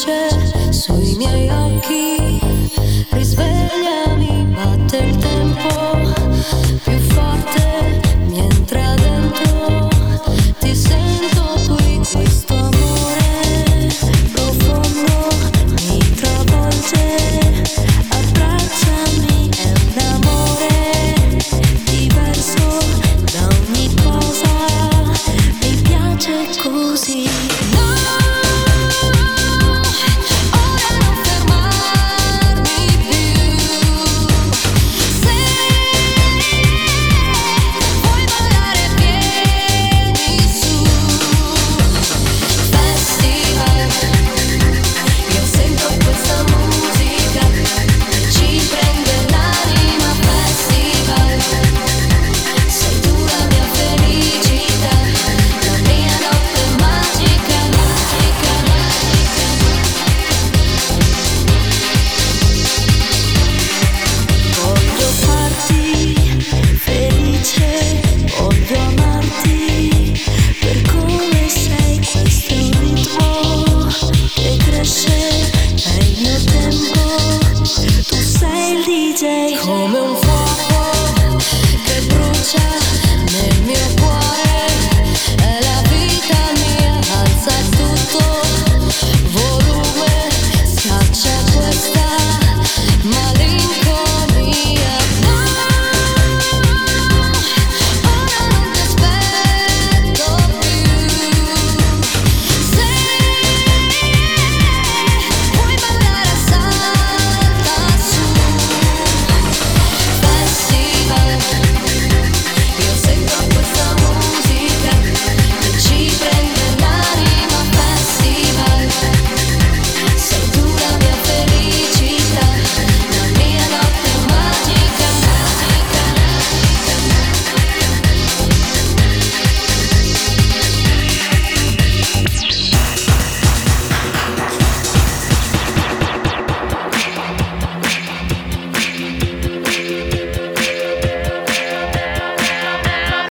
luce sui miei occhi, risvegliami, batte il tempo più forte, mi entra dentro, ti sento qui, questo amore profondo mi travolge, abbracciami, è un amore diverso da ogni cosa, mi piace così. No!